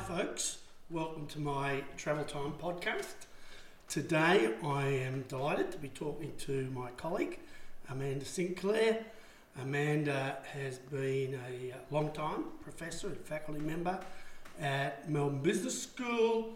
folks. Welcome to my Travel Time podcast. Today I am delighted to be talking to my colleague, Amanda Sinclair. Amanda has been a long-time professor and faculty member at Melbourne Business School.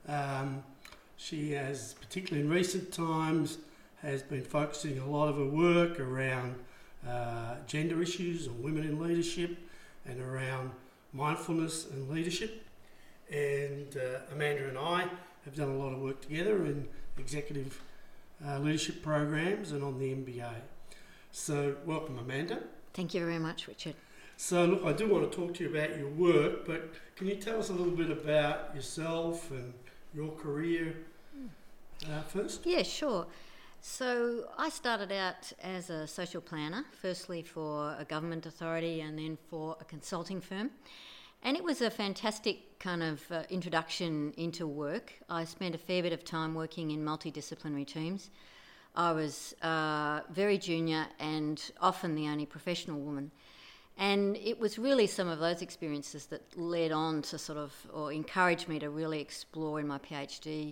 She has, particularly in recent times, has been focusing a lot of her work around gender issues and women in leadership and around mindfulness and leadership. And Amanda and I have done a lot of work together in executive leadership programs and on the MBA. So welcome, Amanda. Thank you very much, Richard. So look, I do want to talk to you about your work, but can you tell us a little bit about yourself and your career first? Yeah, sure. So I started out as a social planner, firstly for a government authority and then for a consulting firm. And it was a fantastic kind of introduction into work. I spent a fair bit of time working in multidisciplinary teams. I was very junior and often the only professional woman. And it was really some of those experiences that led on to or encouraged me to really explore in my PhD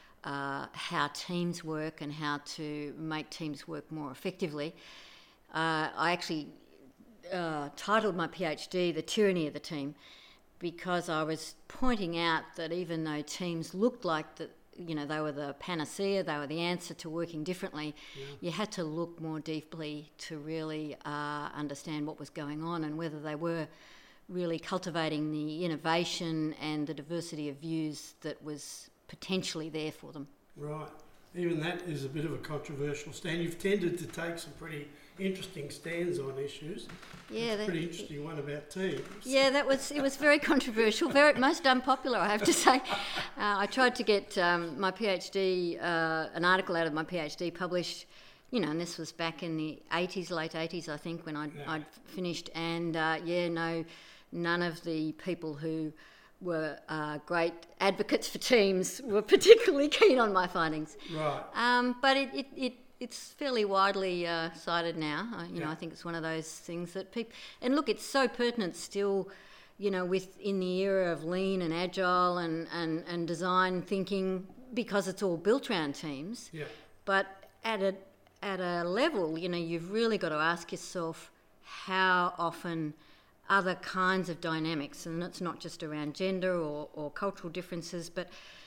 how teams work and how to make teams work more effectively. I actually titled my PhD The Tyranny of the Team, because I was pointing out that even though teams looked like they were the panacea, they were the answer to working differently, you had to look more deeply to really understand what was going on and whether they were really cultivating the innovation and the diversity of views that was potentially there for them. Right. Even that is a bit of a controversial stand. You've tended to take some pretty interesting stands on issues. Yeah, that's a pretty interesting one about teams. Yeah, it was very controversial, most unpopular, I have to say. I tried to get my PhD, an article out of my PhD published, and this was back in the late 80s, I think, when I'd finished. And none of the people who were great advocates for teams were particularly keen on my findings. Right. But it's fairly widely cited now. I think it's one of those things that people... And look, it's so pertinent still, within the era of lean and agile and design thinking, because it's all built around teams. Yeah. But at a level, you've really got to ask yourself how often other kinds of dynamics, and it's not just around gender or cultural differences, but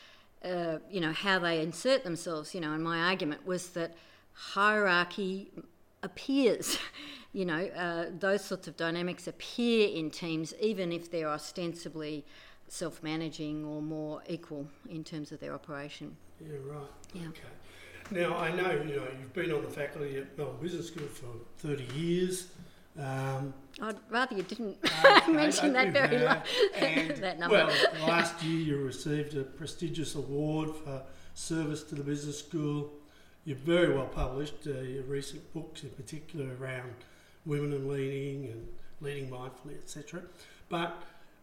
how they insert themselves. And my argument was that hierarchy appears, those sorts of dynamics appear in teams, even if they're ostensibly self-managing or more equal in terms of their operation. Yeah, right. Yeah. Okay. Now, I know, you've been on the faculty at Melbourne Business School for 30 years. I'd rather you didn't mention that very that number. Well, last year you received a prestigious award for service to the business school. You're very well published, your recent books in particular around women and leading mindfully, etc. But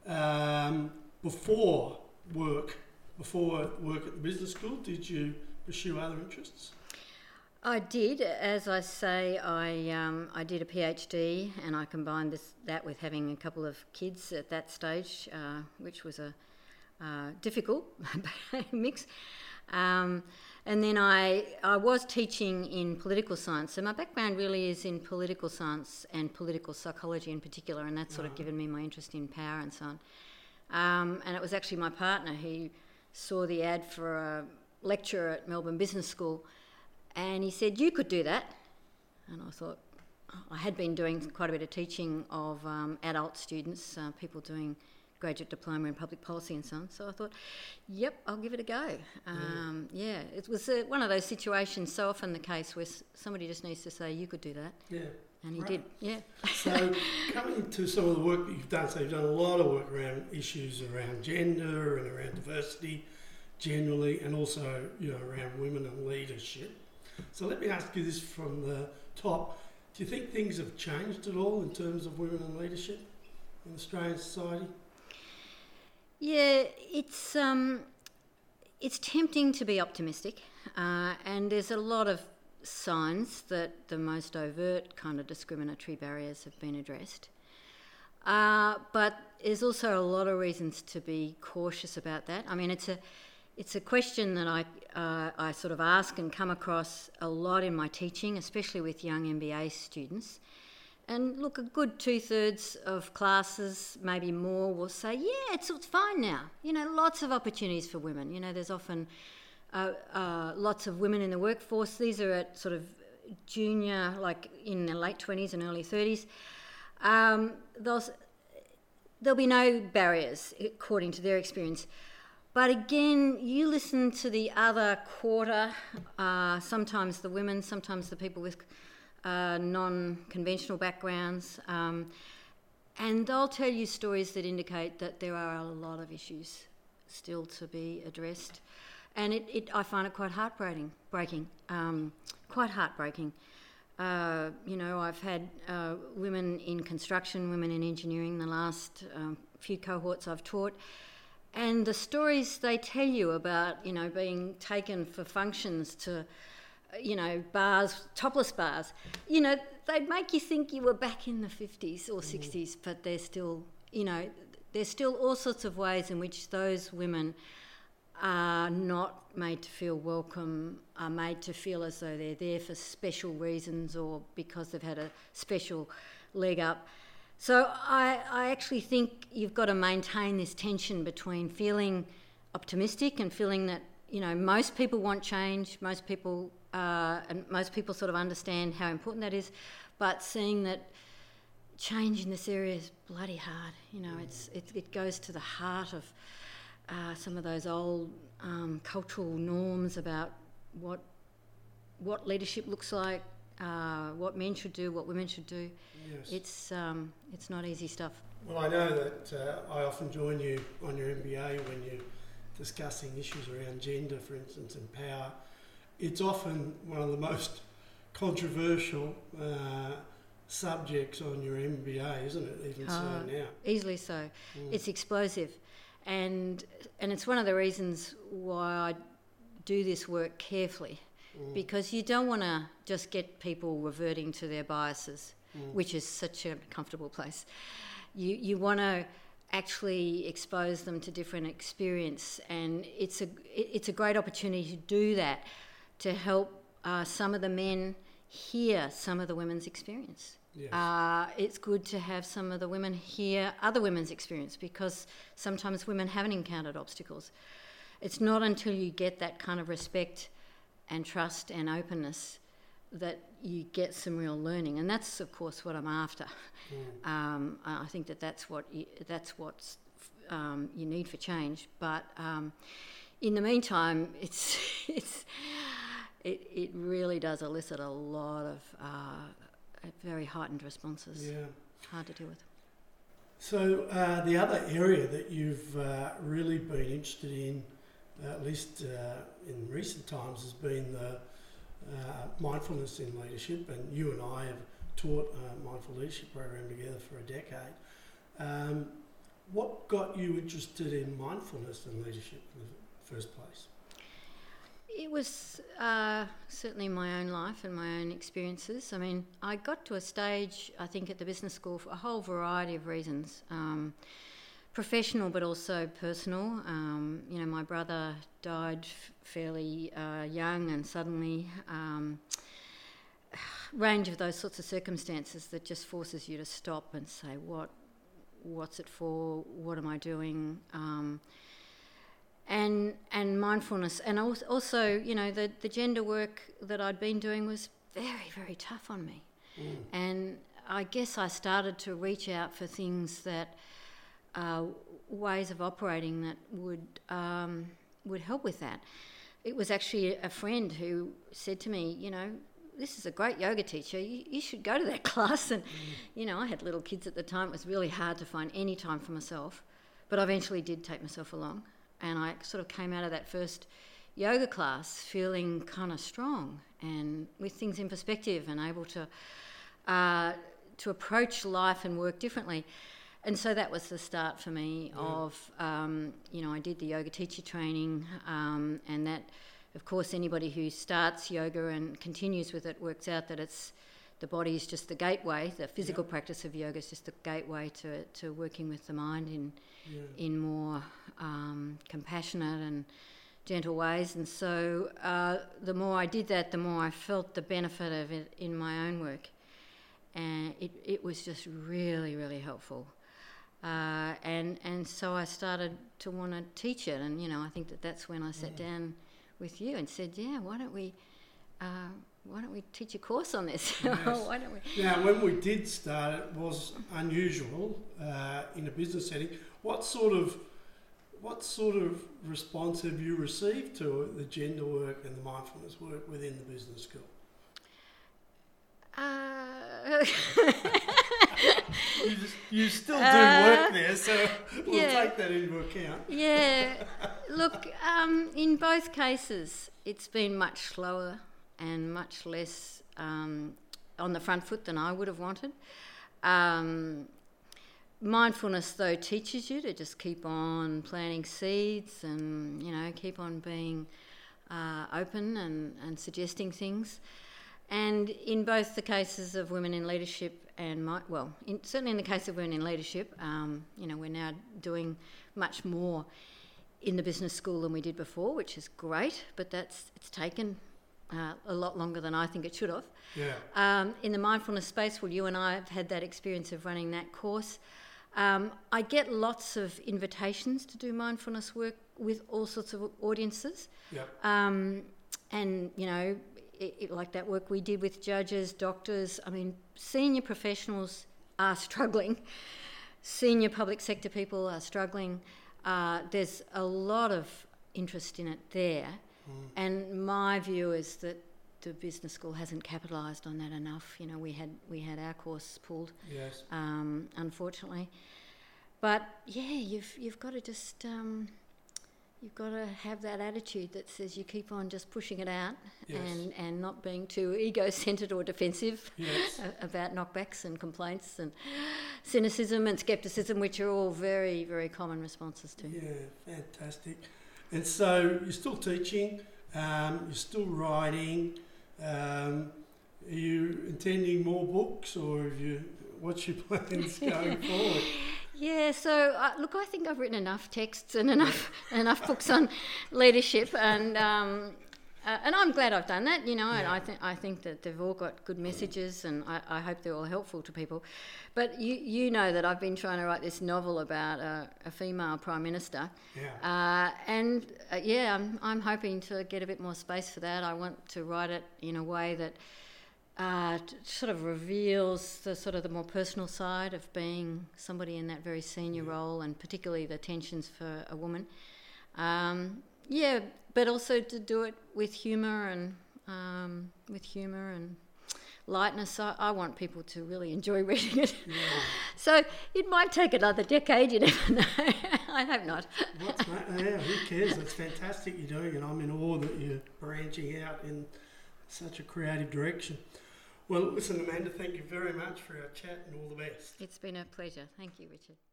before work at the business school, did you pursue other interests? I did. As I say, I did a PhD, and I combined that with having a couple of kids at that stage, which was a difficult mix. And then I was teaching in political science. So my background really is in political science and political psychology in particular, and that's sort of given me my interest in power and so on. And it was actually my partner who saw the ad for a lecturer at Melbourne Business School, and he said, "You could do that." And I thought, I had been doing quite a bit of teaching of adult students, people doing graduate diploma in public policy and so on. So I thought, yep, I'll give it a go. It was one of those situations, so often the case where somebody just needs to say, "You could do that." Yeah. And he did, yeah. So coming to some of the work that you've done, so you've done a lot of work around issues around gender and around diversity generally, and also, around women and leadership. So let me ask you this from the top. Do you think things have changed at all in terms of women and leadership in Australian society? Yeah, it's tempting to be optimistic, and there's a lot of signs that the most overt kind of discriminatory barriers have been addressed. But there's also a lot of reasons to be cautious about that. I mean, it's a question that I sort of ask and come across a lot in my teaching, especially with young MBA students. And look, a good 2/3 of classes, maybe more, will say, yeah, it's fine now. You know, lots of opportunities for women. You know, there's often lots of women in the workforce. These are at sort of junior, like in their late 20s and early 30s. There'll be no barriers, according to their experience. But again, you listen to the other quarter, sometimes the women, sometimes the people with non-conventional backgrounds, and they'll tell you stories that indicate that there are a lot of issues still to be addressed. And I find it quite heartbreaking, quite heartbreaking. You know, I've had women in construction, women in engineering, the last few cohorts I've taught, and the stories they tell you about, you know, being taken for functions to, you know, bars, topless bars, you know, they'd make you think you were back in the 50s or 60s, but there's still, you know, there's still all sorts of ways in which those women are not made to feel welcome, are made to feel as though they're there for special reasons or because they've had a special leg up. So I actually think you've got to maintain this tension between feeling optimistic and feeling that, you know, most people want change, most people sort of understand how important that is, but seeing that change in this area is bloody hard. You know, it goes to the heart of some of those old cultural norms about what leadership looks like, what men should do, what women should do. Yes. It's not easy stuff. Well, I know that I often join you on your MBA when you're discussing issues around gender, for instance, and power. It's often one of the most controversial subjects on your MBA, isn't it? Even so now. Easily so. It's explosive. And it's one of the reasons why I do this work carefully, because you don't want to just get people reverting to their biases, which is such a comfortable place. You want to actually expose them to different experience, and it's a great opportunity to do that, to help some of the men hear some of the women's experience. Yes. It's good to have some of the women hear other women's experience, because sometimes women haven't encountered obstacles. It's not until you get that kind of respect and trust and openness that you get some real learning, and that's of course what I'm after. I think that's what you need for change. But in the meantime, it really does elicit a lot of very heightened responses. Yeah. Hard to deal with. So the other area that you've really been interested in, at least in recent times, has been the mindfulness in leadership, and you and I have taught a mindful leadership program together for a decade. What got you interested in mindfulness and leadership in the first place? It was certainly my own life and my own experiences. I mean, I got to a stage, I think, at the business school for a whole variety of reasons, professional but also personal. You know, my brother died fairly young, and suddenly range of those sorts of circumstances that just forces you to stop and say, what's it for? What am I doing? And mindfulness, and also, you know, the gender work that I'd been doing was very, very tough on me. And I guess I started to reach out for things that, ways of operating that would help with that. It was actually a friend who said to me, you know, this is a great yoga teacher, you should go to that class. And, you know, I had little kids at the time. It was really hard to find any time for myself, but I eventually did take myself along. And I sort of came out of that first yoga class feeling kind of strong and with things in perspective and able to approach life and work differently. And so that was the start for me of, you know, I did the yoga teacher training, and that, of course, anybody who starts yoga and continues with it works out that it's the body is just the gateway. The physical practice of yoga is just the gateway to working with the mind in more compassionate and gentle ways. And so the more I did that, the more I felt the benefit of it in my own work. And it was just really, really helpful. And so I started to want to teach it. And, I think that's when I sat down with you and said, why don't we teach a course on this? Yes. Why don't we? Now, when we did start, it was unusual in a business setting. What sort of response have you received to the gender work and the mindfulness work within the business school? You still do work there, so we'll take that into account. Yeah. Look, in both cases, it's been much slower and much less on the front foot than I would have wanted. Mindfulness, though, teaches you to just keep on planting seeds and, keep on being open and suggesting things. And in both the cases of women in leadership and certainly in the case of women in leadership, we're now doing much more in the business school than we did before, which is great, but it's taken a lot longer than I think it should have. Yeah. In the mindfulness space, you and I have had that experience of running that course. I get lots of invitations to do mindfulness work with all sorts of audiences. Yeah. And, like that work we did with judges, doctors, senior professionals are struggling. Senior public sector people are struggling. There's a lot of interest in it there. And my view is that the business school hasn't capitalised on that enough. We had our course pulled, yes, unfortunately. But you've got to just you've got to have that attitude that says you keep on just pushing it out, yes, and not being too ego-centred or defensive, yes, about knockbacks and complaints and cynicism and scepticism, which are all very, very common responses to. Yeah, fantastic. And so you're still teaching, you're still writing. Are you intending more books, or what's your plans going forward? Yeah, so look, I think I've written enough texts and enough books on leadership, and I'm glad I've done that. And I think that they've all got good messages, and I hope they're all helpful to people. But you know that I've been trying to write this novel about a female prime minister, I'm hoping to get a bit more space for that. I want to write it in a way that sort of reveals the more personal side of being somebody in that very senior role, and particularly the tensions for a woman. But also to do it with humour and lightness. I want people to really enjoy reading it. Yeah. So it might take another decade, you never know. I hope not. Who cares? It's fantastic you're doing it. I'm in awe that you're branching out in such a creative direction. Well, listen, Amanda, thank you very much for our chat, and all the best. It's been a pleasure. Thank you, Richard.